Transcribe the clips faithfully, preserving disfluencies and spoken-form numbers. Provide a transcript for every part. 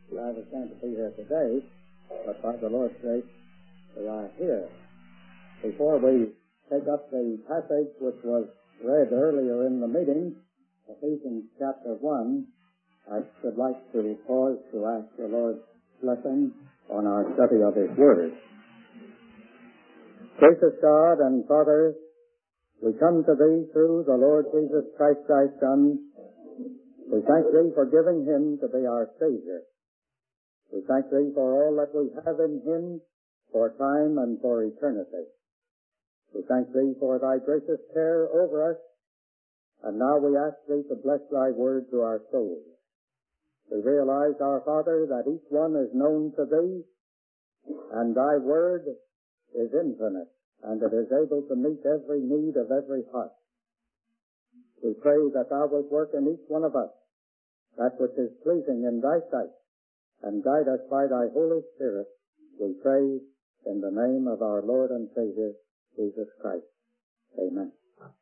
I was going to be here today, but by the Lord's grace, we are here. Before we take up the passage which was read earlier in the meeting, Ephesians chapter one, I should like to pause to ask the Lord's blessing on our study of His Word. Gracious God and Father, we come to Thee through the Lord Jesus Christ, Thy Son. We thank Thee for giving Him to be our Savior. We thank Thee for all that we have in Him, for time and for eternity. We thank Thee for Thy gracious care over us, and now we ask Thee to bless Thy Word to our souls. We realize, our Father, that each one is known to Thee, and Thy Word is infinite, and it is able to meet every need of every heart. We pray that Thou wilt work in each one of us that which is pleasing in Thy sight, and guide us by Thy Holy Spirit, we pray in the name of our Lord and Savior, Jesus Christ. Amen.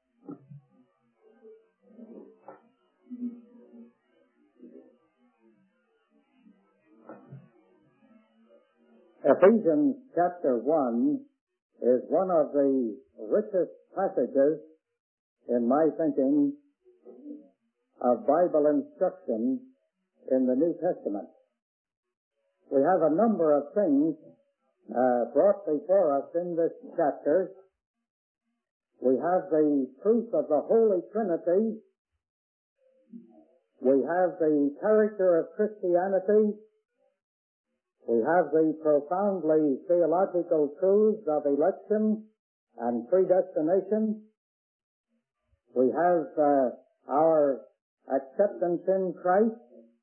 Ephesians chapter one is one of the richest passages, in my thinking, of Bible instruction in the New Testament. We have a number of things uh, brought before us in this chapter. We have the truth of the Holy Trinity. We have the character of Christianity. We have the profoundly theological truths of election and predestination. We have uh, our acceptance in Christ.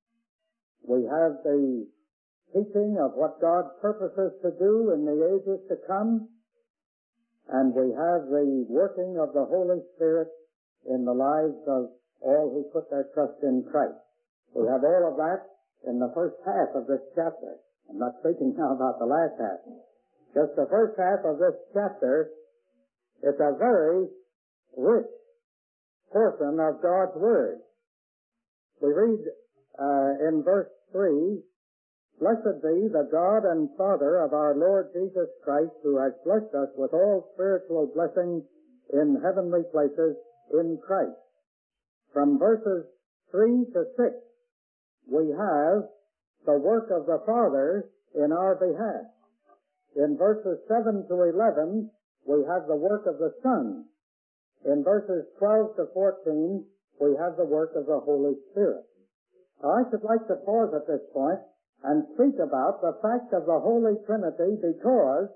We have the teaching of what God purposes to do in the ages to come. And we have the working of the Holy Spirit in the lives of all who put their trust in Christ. We have all of that in the first half of this chapter. I'm not speaking now about the last half. Just the first half of this chapter is a very rich portion of God's Word. We read uh, in verse three, "Blessed be the God and Father of our Lord Jesus Christ, who has blessed us with all spiritual blessings in heavenly places in Christ." From verses three to six, we have the work of the Father in our behalf. In verses seven to eleven, we have the work of the Son. In verses twelve to fourteen, we have the work of the Holy Spirit. Now, I should like to pause at this point and speak about the fact of the Holy Trinity, because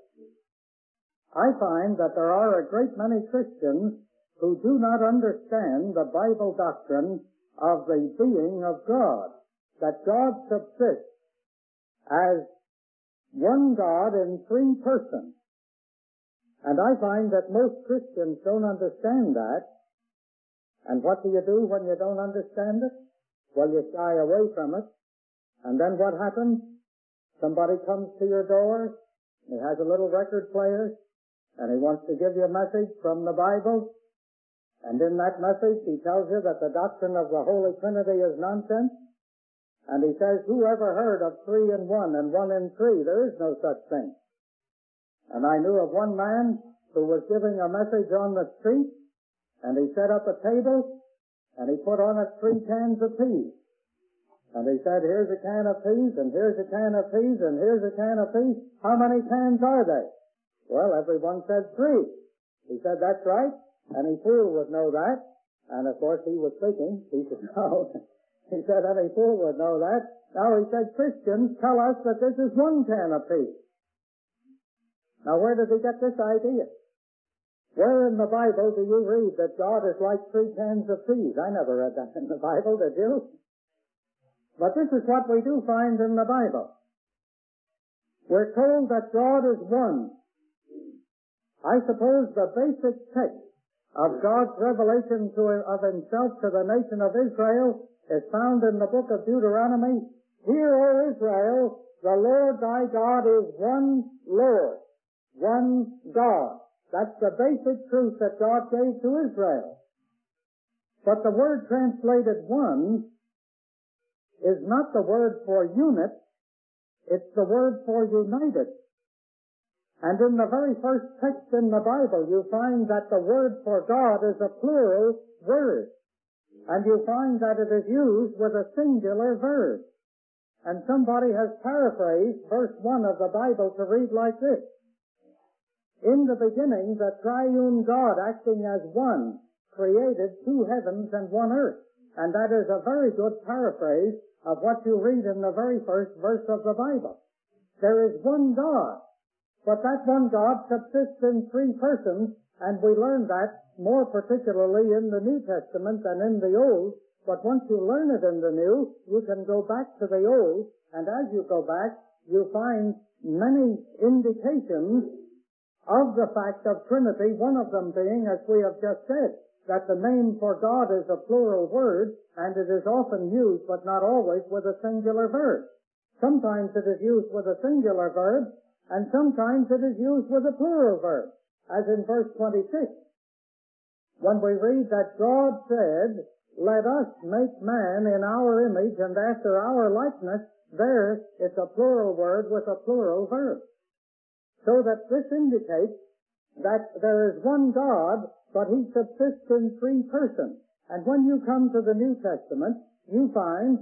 I find that there are a great many Christians who do not understand the Bible doctrine of the being of God, that God subsists as one God in three persons. And I find that most Christians don't understand that. And what do you do when you don't understand it? Well, you shy away from it. And then what happens? Somebody comes to your door, he has a little record player, and he wants to give you a message from the Bible. And in that message, he tells you that the doctrine of the Holy Trinity is nonsense. And he says, who ever heard of three in one and one in three? There is no such thing. And I knew of one man who was giving a message on the street, and he set up a table, and he put on it three cans of peas. And he said, here's a can of peas, and here's a can of peas, and here's a can of peas. How many cans are they? Well, everyone said three. He said, that's right. Any fool would know that. And of course he was speaking. He should know. He said, any fool would know that. Now he said, Christians tell us that this is one can of peas. Now where did he get this idea? Where in the Bible do you read that God is like three cans of peas? I never read that in the Bible, did you? But this is what we do find in the Bible. We're told that God is one. I suppose the basic text of God's revelation to, of Himself to the nation of Israel is found in the book of Deuteronomy. Hear, O Israel, the Lord thy God is one Lord, one God. That's the basic truth that God gave to Israel. But the word translated one is not the word for unit, It's the word for united. And in the very first text in the Bible, you find that the word for God is a plural word. And you find that it is used with a singular verb. And somebody has paraphrased verse one of the Bible to read like this. In the beginning, the triune God, acting as one, created two heavens and one earth. And that is a very good paraphrase of what you read in the very first verse of the Bible. There is one God, but that one God subsists in three persons, and we learn that more particularly in the New Testament than in the Old. But once you learn it in the New, you can go back to the Old, and as you go back, you find many indications of the fact of Trinity, one of them being, as we have just said, that the name for God is a plural word, and it is often used, but not always, with a singular verb. Sometimes it is used with a singular verb, and sometimes it is used with a plural verb, as in verse twenty-six. When we read that God said, "Let us make man in our image and after our likeness," there it's a plural word with a plural verb. So that this indicates that there is one God, but he subsists in three persons. And when you come to the New Testament, you find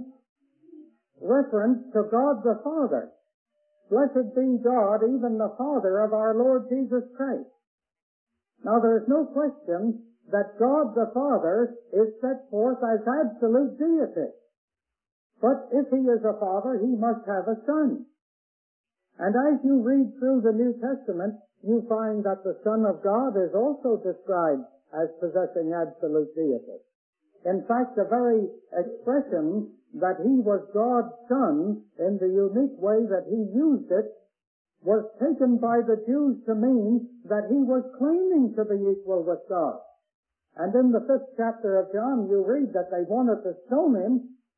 reference to God the Father. Blessed be God, even the Father of our Lord Jesus Christ. Now there is no question that God the Father is set forth as absolute deity. But if he is a father, he must have a son. And as you read through the New Testament, you find that the Son of God is also described as possessing absolute deity. In fact, the very expression that he was God's Son, in the unique way that he used it, was taken by the Jews to mean that he was claiming to be equal with God. And in the fifth chapter of John, you read that they wanted to stone him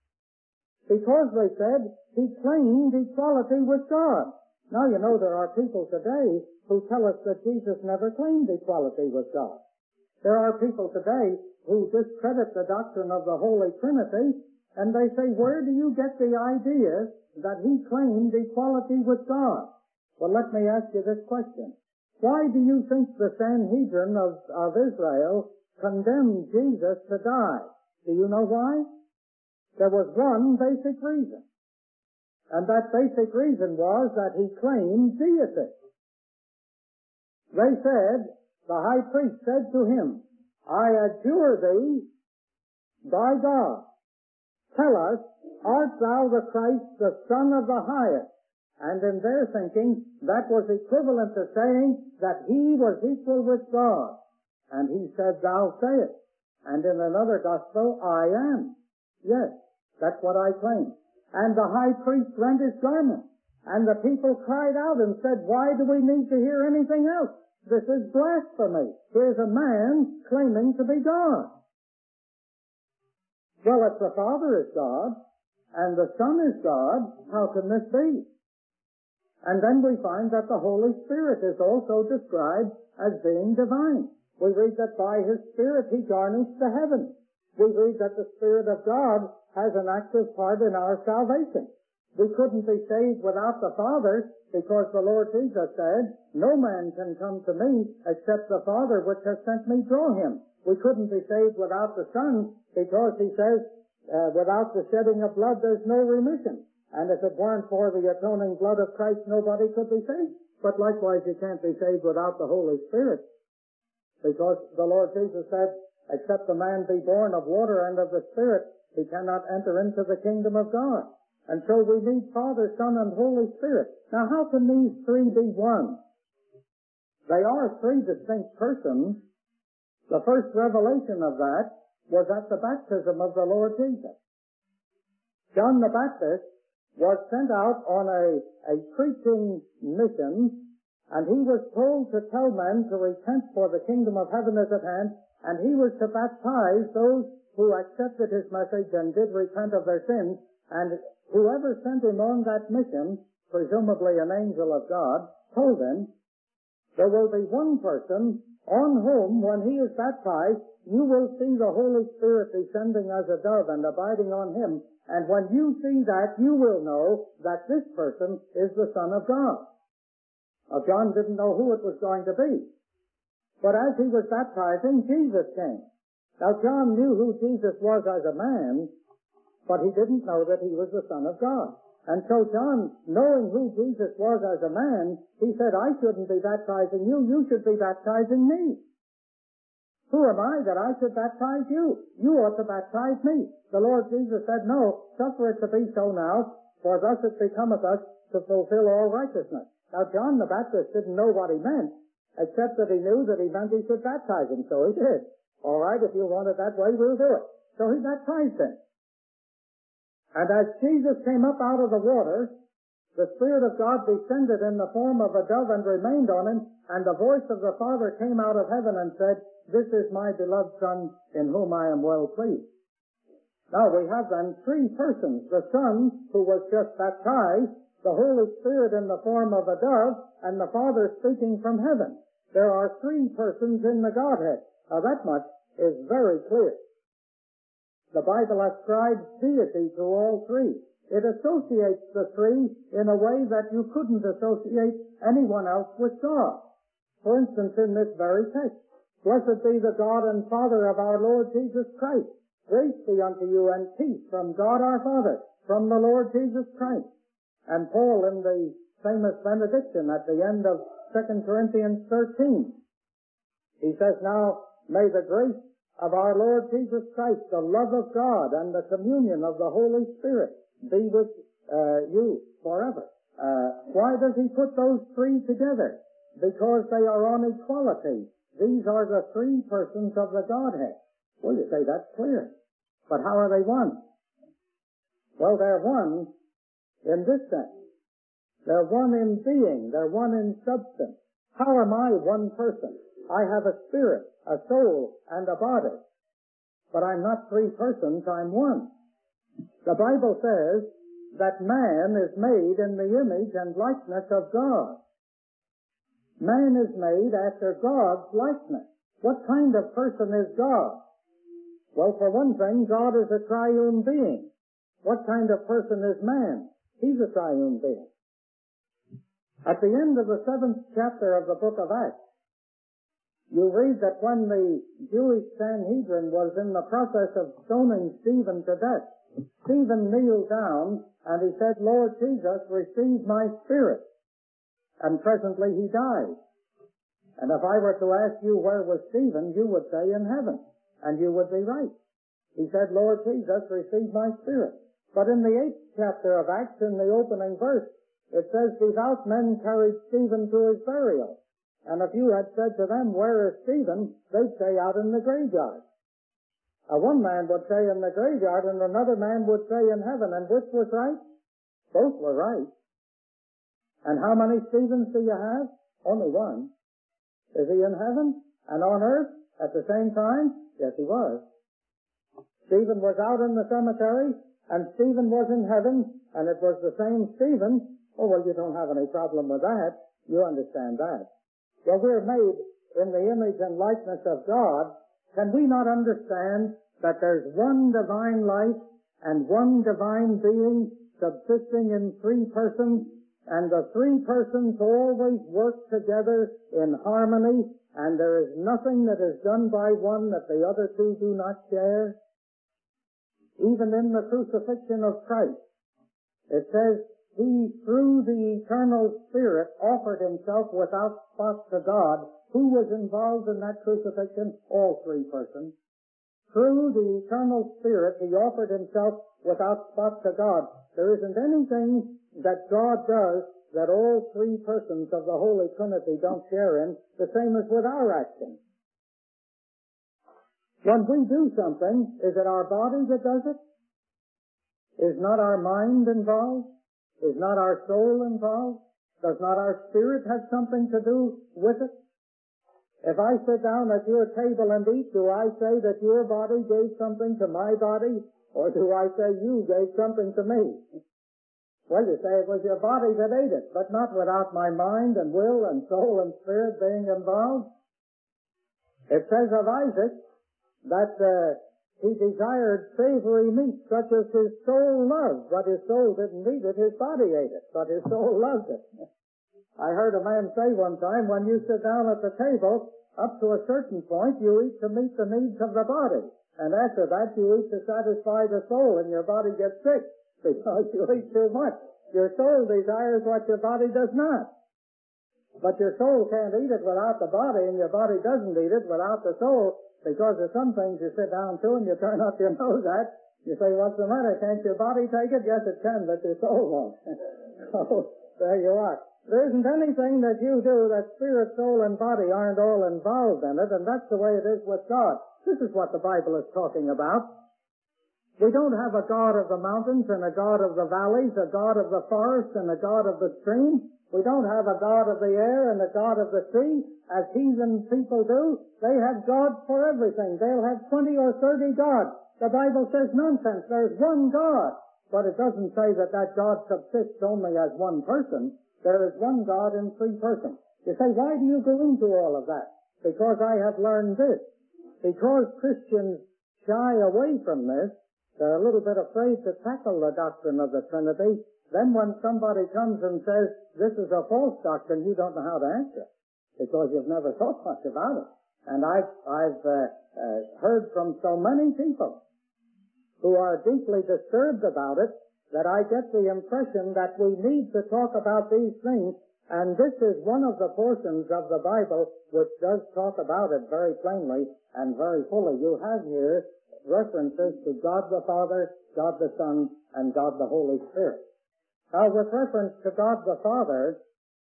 because they said he claimed equality with God. Now, you know, there are people today who tell us that Jesus never claimed equality with God. There are people today who discredit the doctrine of the Holy Trinity, and they say, where do you get the idea that he claimed equality with God? Well, let me ask you this question. Why do you think the Sanhedrin of, of Israel condemned Jesus to die? Do you know why? There was one basic reason. And that basic reason was that he claimed deity. They said, the high priest said to him, "I adjure thee by God, tell us, art thou the Christ, the Son of the highest?" And in their thinking, that was equivalent to saying that he was equal with God. And he said, "Thou sayest." And in another gospel, "I am." Yes, that's what I claim. And the high priest rent his garment. And the people cried out and said, "Why do we need to hear anything else? This is blasphemy. Here's a man claiming to be God." Well, if the Father is God and the Son is God, how can this be? And then we find that the Holy Spirit is also described as being divine. We read that by his Spirit he garnished the heavens. We read that the Spirit of God has an active part in our salvation. We couldn't be saved without the Father, because the Lord Jesus said, "No man can come to me except the Father which has sent me draw him." We couldn't be saved without the Son, because he says, uh, without the shedding of blood there's no remission. And if it weren't for the atoning blood of Christ, nobody could be saved. But likewise, you can't be saved without the Holy Spirit, because the Lord Jesus said, "Except a man be born of water and of the Spirit, he cannot enter into the kingdom of God." And so we need Father, Son, and Holy Spirit. Now, how can these three be one? They are three distinct persons. The first revelation of that was at the baptism of the Lord Jesus. John the Baptist was sent out on a, a preaching mission, and he was told to tell men to repent, for the kingdom of heaven is at hand, and he was to baptize those who accepted his message and did repent of their sins. And whoever sent him on that mission, presumably an angel of God, told him, there will be one person on whom, when he is baptized, you will see the Holy Spirit descending as a dove and abiding on him, And when you see that, you will know that this person is the Son of God. Now, John didn't know who it was going to be. But as he was baptizing, Jesus came. Now, John knew who Jesus was as a man, but he didn't know that he was the Son of God. And so John, knowing who Jesus was as a man, he said, I shouldn't be baptizing you, you should be baptizing me. Who am I that I should baptize you? You ought to baptize me. The Lord Jesus said, no, suffer it to be so now, for thus it becometh us to fulfill all righteousness. Now John the Baptist didn't know what he meant, except that he knew that he meant he should baptize him, so he did. All right, if you want it that way, we'll do it. So he baptized him. And as Jesus came up out of the water, the Spirit of God descended in the form of a dove and remained on him, and the voice of the Father came out of heaven and said, this is my beloved Son, in whom I am well pleased. Now we have then three persons, the Son, who was just baptized, the Holy Spirit in the form of a dove, and the Father speaking from heaven. There are three persons in the Godhead. Now that much is very clear. The Bible ascribes deity to all three. It associates the three in a way that you couldn't associate anyone else with God. For instance, in this very text, blessed be the God and Father of our Lord Jesus Christ. Grace be unto you and peace from God our Father, from the Lord Jesus Christ. And Paul in the famous benediction at the end of Second Corinthians thirteen, he says, now may the grace of our Lord Jesus Christ, the love of God, and the communion of the Holy Spirit be with uh, you forever. Uh, why does he put those three together? Because they are on equality. These are the three persons of the Godhead. Well, you say that's clear. But how are they one? Well, they're one in this sense. They're one in being. They're one in substance. How am I one person? I have a spirit, a soul, and a body. But I'm not three persons, I'm one. The Bible says that man is made in the image and likeness of God. Man is made after God's likeness. What kind of person is God? Well, for one thing, God is a triune being. What kind of person is man? He's a triune being. At the end of the seventh chapter of the book of Acts, you read that when the Jewish Sanhedrin was in the process of stoning Stephen to death, Stephen kneeled down and he said, Lord Jesus, receive my spirit. And presently he died. And if I were to ask you where was Stephen, you would say in heaven. And you would be right. He said, Lord Jesus, receive my spirit. But in the eighth chapter of Acts, in the opening verse, it says, devout men carried Stephen to his burial. And if you had said to them, where is Stephen? They'd say, out in the graveyard. Uh, one man would say in the graveyard, and another man would say in heaven. And which was right? Both were right. And how many Stephens do you have? Only one. Is he in heaven and on earth at the same time? Yes, he was. Stephen was out in the cemetery, and Stephen was in heaven, and it was the same Stephen. Oh, well, you don't have any problem with that. You understand that. Well, we're made in the image and likeness of God. Can we not understand that there's one divine life and one divine being subsisting in three persons, and the three persons always work together in harmony, and there is nothing that is done by one that the other two do not share? Even in the crucifixion of Christ, it says, he, through the eternal Spirit, offered himself without spot to God. Who was involved in that crucifixion? All three persons. Through the eternal Spirit, he offered himself without spot to God. There isn't anything that God does that all three persons of the Holy Trinity don't share in, the same as with our actions. When we do something, is it our body that does it? Is not our mind involved? Is not our soul involved? Does not our spirit have something to do with it? If I sit down at your table and eat, do I say that your body gave something to my body, or do I say you gave something to me? Well, you say it was your body that ate it, but not without my mind and will and soul and spirit being involved. It says of Isaac that uh, He desired savory meat such as his soul loved, but his soul didn't eat it, his body ate it, but his soul loved it. I heard a man say one time, when you sit down at the table, up to a certain point, you eat to meet the needs of the body. And after that, you eat to satisfy the soul, and your body gets sick because you eat too much. Your soul desires what your body does not. But your soul can't eat it without the body, and your body doesn't eat it without the soul, because there's some things you sit down to and you turn up your nose at. You say, what's the matter? Can't your body take it? Yes, it can, but your soul won't. So, there you are. There isn't anything that you do that spirit, soul, and body aren't all involved in it, and that's the way it is with God. This is what the Bible is talking about. We don't have a God of the mountains and a God of the valleys, a God of the forest and a God of the stream. We don't have a God of the air and a God of the sea, as heathen people do. They have gods for everything. They'll have twenty or thirty gods. The Bible says nonsense. There's one God. But it doesn't say that that God subsists only as one person. There is one God in three persons. You say, why do you go into all of that? Because I have learned this. Because Christians shy away from this, they're a little bit afraid to tackle the doctrine of the Trinity. Then when somebody comes and says, this is a false doctrine, you don't know how to answer, because you've never thought much about it. And I've, I've uh, uh, heard from so many people who are deeply disturbed about it that I get the impression that we need to talk about these things, and this is one of the portions of the Bible which does talk about it very plainly and very fully. You have here references to God the Father, God the Son, and God the Holy Spirit. Now, with reference to God the Father,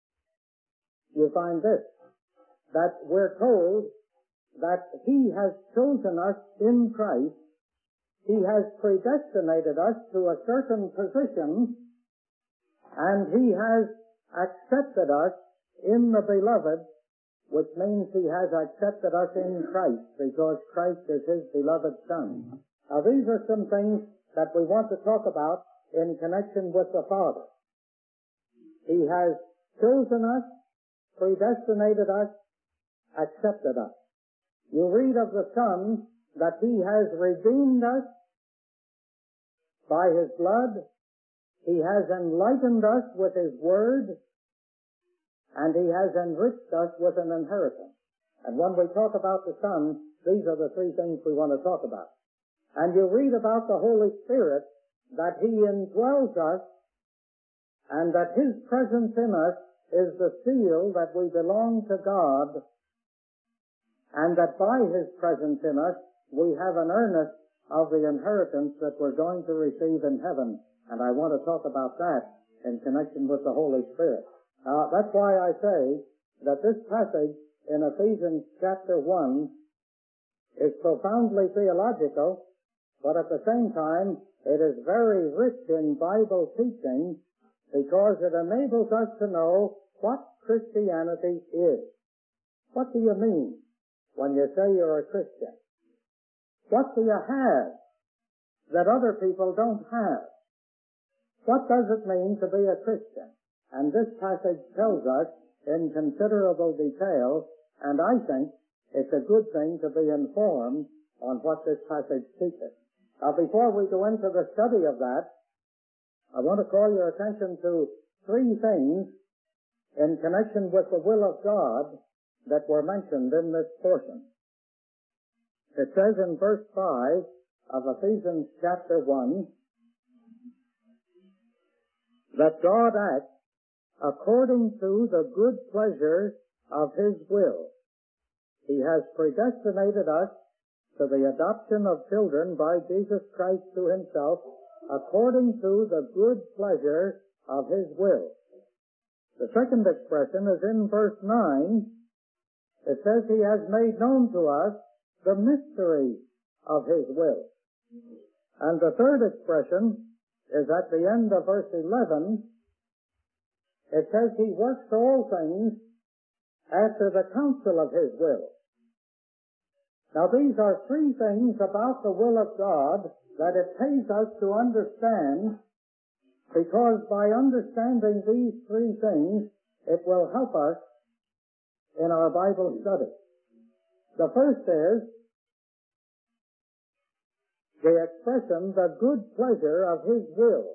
you find this, that we're told that He has chosen us in Christ. He has predestinated us to a certain position, and He has accepted us in the Beloved, which means He has accepted us in Christ, because Christ is His beloved Son. Now, these are some things that we want to talk about in connection with the Father. He has chosen us, predestinated us, accepted us. You read of the Son that He has redeemed us by His blood. He has enlightened us with His Word, and He has enriched us with an inheritance. And when we talk about the Son, these are the three things we want to talk about. And you read about the Holy Spirit, that He indwells us, and that His presence in us is the seal that we belong to God, and that by His presence in us we have an earnest of the inheritance that we're going to receive in heaven. And I want to talk about that in connection with the Holy Spirit. Now, that's why I say that this passage in Ephesians chapter one is profoundly theological, but at the same time, it is very rich in Bible teaching, because it enables us to know what Christianity is. What do you mean when you say you're a Christian? What do you have that other people don't have? What does it mean to be a Christian? And this passage tells us in considerable detail, and I think it's a good thing to be informed on what this passage teaches. Now, before we go into the study of that, I want to call your attention to three things in connection with the will of God that were mentioned in this portion. It says in verse five of Ephesians chapter one that God acts according to the good pleasure of His will. He has predestinated us to the adoption of children by Jesus Christ to Himself, according to the good pleasure of His will. The second expression is in verse nine. It says He has made known to us the mystery of His will. And the third expression is at the end of verse eleven. It says He works all things after the counsel of His will. Now, these are three things about the will of God that it pays us to understand, because by understanding these three things, it will help us in our Bible study. The first is the expression, the good pleasure of His will.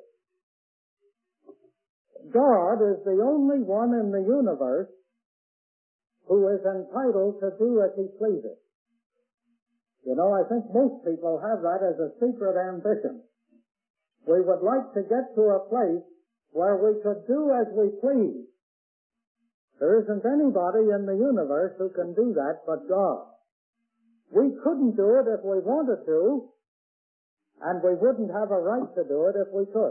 God is the only one in the universe who is entitled to do as He pleases. You know, I think most people have that as a secret ambition. We would like to get to a place where we could do as we please. There isn't anybody in the universe who can do that but God. We couldn't do it if we wanted to, and we wouldn't have a right to do it if we could.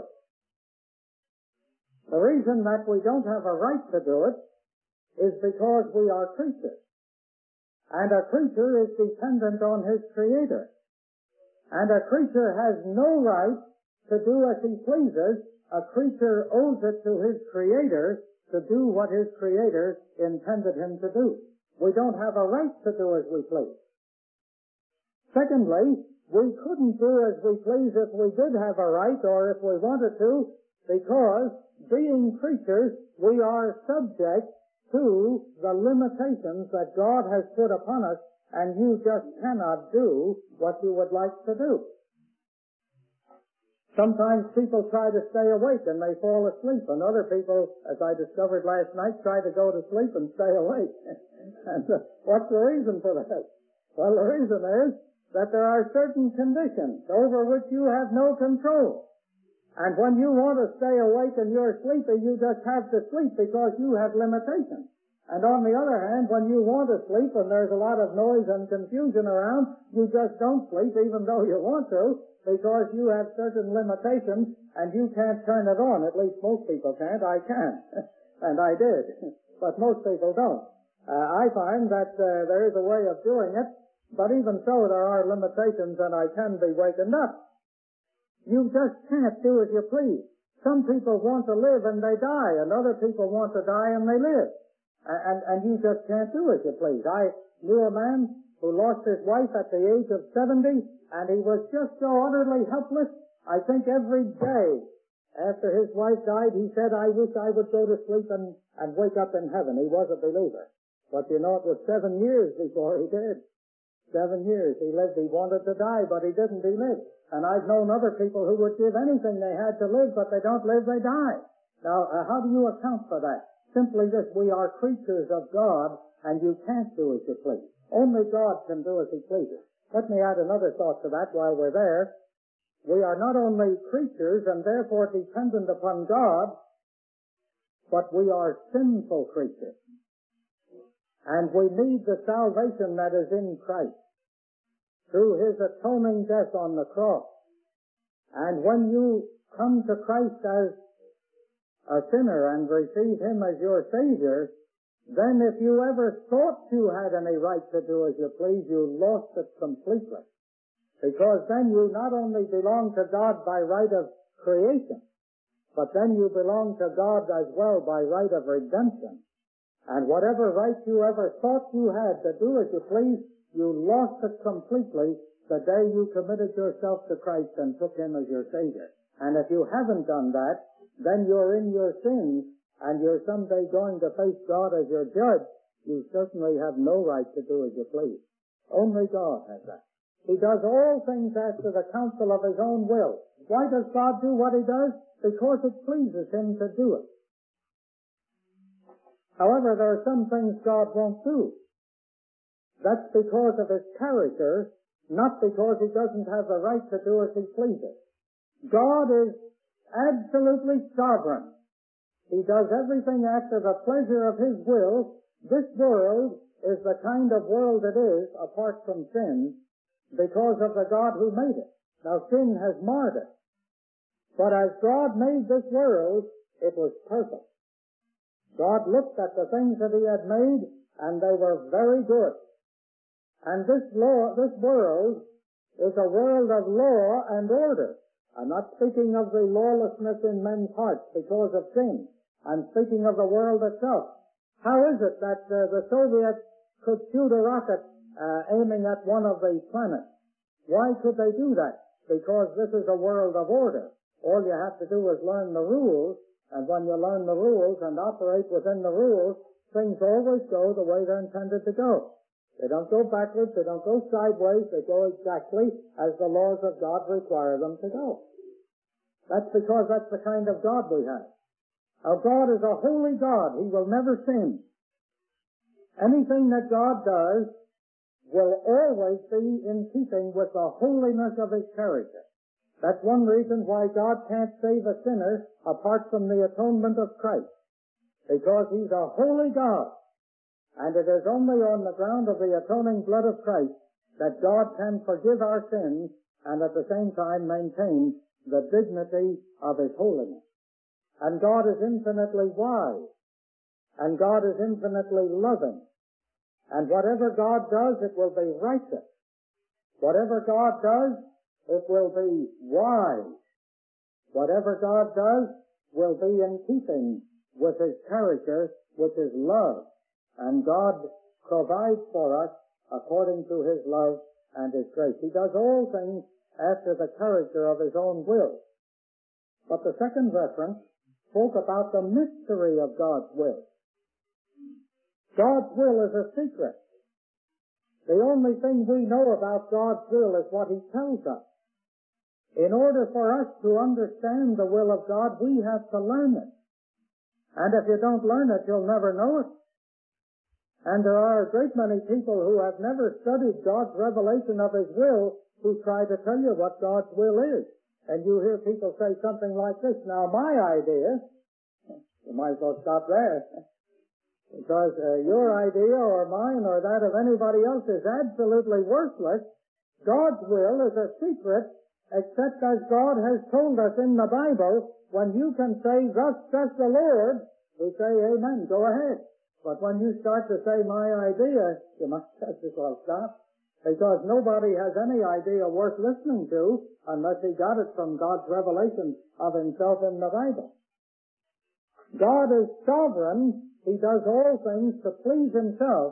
The reason that we don't have a right to do it is because we are creatures. And a creature is dependent on his Creator. And a creature has no right to do as he pleases. A creature owes it to his Creator to do what his Creator intended him to do. We don't have a right to do as we please. Secondly, we couldn't do as we please if we did have a right or if we wanted to, because being creatures, we are subject to the limitations that God has put upon us, and you just cannot do what you would like to do. Sometimes people try to stay awake and they fall asleep, and other people, as I discovered last night, try to go to sleep and stay awake. And uh, what's the reason for that? Well, the reason is that there are certain conditions over which you have no control. And when you want to stay awake and you're sleepy, you just have to sleep because you have limitations. And on the other hand, when you want to sleep and there's a lot of noise and confusion around, you just don't sleep even though you want to, because you have certain limitations and you can't turn it on. At least most people can't. I can. And I did. But most people don't. Uh, I find that uh, there is a way of doing it, but even so there are limitations and I can be wakened up. You just can't do as you please. Some people want to live and they die, and other people want to die and they live. And, and you just can't do as you please. I knew a man who lost his wife at the age of seventy, and he was just so utterly helpless. I think every day after his wife died, he said, I wish I would go to sleep and, and wake up in heaven. He was a believer. But you know, it was seven years before he did. Seven years he lived. He wanted to die, but he didn't. He lived. And I've known other people who would give anything they had to live, but they don't live, they die. Now, uh, how do you account for that? Simply this, we are creatures of God, and you can't do as you please. Only God can do as He pleases. Let me add another thought to that while we're there. We are not only creatures and therefore dependent upon God, but we are sinful creatures. And we need the salvation that is in Christ through His atoning death on the cross. And when you come to Christ as a sinner and receive Him as your Savior, then if you ever thought you had any right to do as you please, you lost it completely. Because then you not only belong to God by right of creation, but then you belong to God as well by right of redemption. And whatever right you ever thought you had to do as you please, you lost it completely the day you committed yourself to Christ and took Him as your Savior. And if you haven't done that, then you're in your sins, and you're someday going to face God as your judge. You certainly have no right to do as you please. Only God has that. He does all things after the counsel of His own will. Why does God do what He does? Because it pleases Him to do it. However, there are some things God won't do. That's because of His character, not because He doesn't have the right to do as He pleases. God is absolutely sovereign. He does everything after the pleasure of His will. This world is the kind of world it is, apart from sin, because of the God who made it. Now, sin has marred it. But as God made this world, it was perfect. God looked at the things that He had made, and they were very good. And this law, this world is a world of law and order. I'm not speaking of the lawlessness in men's hearts because of sin. I'm speaking of the world itself. How is it that uh, the Soviets could shoot a rocket uh, aiming at one of the planets? Why could they do that? Because this is a world of order. All you have to do is learn the rules, and when you learn the rules and operate within the rules, things always go the way they're intended to go. They don't go backwards, they don't go sideways, they go exactly as the laws of God require them to go. That's because that's the kind of God we have. Our God is a holy God. He will never sin. Anything that God does will always be in keeping with the holiness of His character. That's one reason why God can't save a sinner apart from the atonement of Christ. Because He's a holy God. And it is only on the ground of the atoning blood of Christ that God can forgive our sins and at the same time maintain the dignity of His holiness. And God is infinitely wise. And God is infinitely loving. And whatever God does, it will be righteous. Whatever God does, it will be wise. Whatever God does will be in keeping with His character, with His love. And God provides for us according to His love and His grace. He does all things after the character of His own will. But the second reference spoke about the mystery of God's will. God's will is a secret. The only thing we know about God's will is what He tells us. In order for us to understand the will of God, we have to learn it. And if you don't learn it, you'll never know it. And there are a great many people who have never studied God's revelation of His will who try to tell you what God's will is. And you hear people say something like this, now my idea, you might as well stop there, because uh, your idea or mine or that of anybody else is absolutely worthless. God's will is a secret, except as God has told us in the Bible. When you can say, thus says the Lord, we say, amen, go ahead. But when you start to say my idea, you must just as well stop. Because nobody has any idea worth listening to unless he got it from God's revelation of Himself in the Bible. God is sovereign. He does all things to please Himself.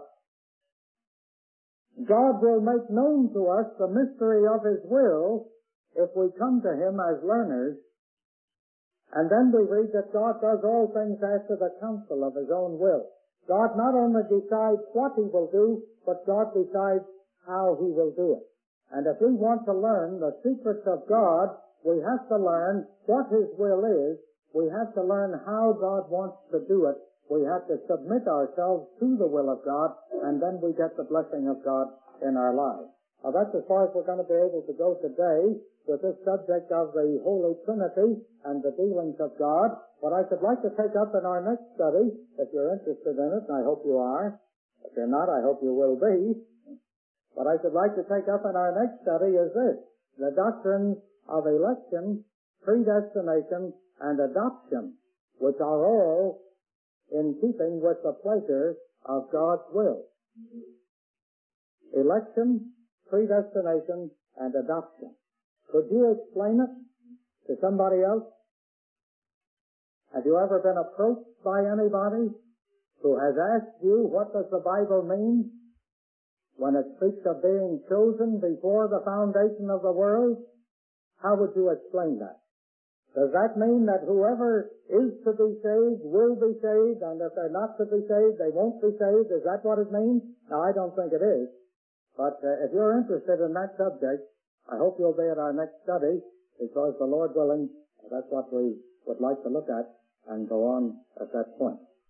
God will make known to us the mystery of His will if we come to Him as learners. And then we read that God does all things after the counsel of His own will. God not only decides what He will do, but God decides how He will do it. And if we want to learn the secrets of God, we have to learn what His will is. We have to learn how God wants to do it. We have to submit ourselves to the will of God, and then we get the blessing of God in our lives. Now that's as far as we're going to be able to go today with this subject of the Holy Trinity and the dealings of God. What I should like to take up in our next study, if you're interested in it, and I hope you are, if you're not, I hope you will be, what I should like to take up in our next study is this, the doctrines of election, predestination, and adoption, which are all in keeping with the pleasure of God's will. Election, predestination, and adoption. Could you explain it to somebody else? Have you ever been approached by anybody who has asked you, what does the Bible mean when it speaks of being chosen before the foundation of the world? How would you explain that? Does that mean that whoever is to be saved will be saved, and if they're not to be saved, they won't be saved? Is that what it means? Now, I don't think it is. But uh, if you're interested in that subject, I hope you'll be at our next study, because the Lord willing, that's what we would like to look at and go on at that point.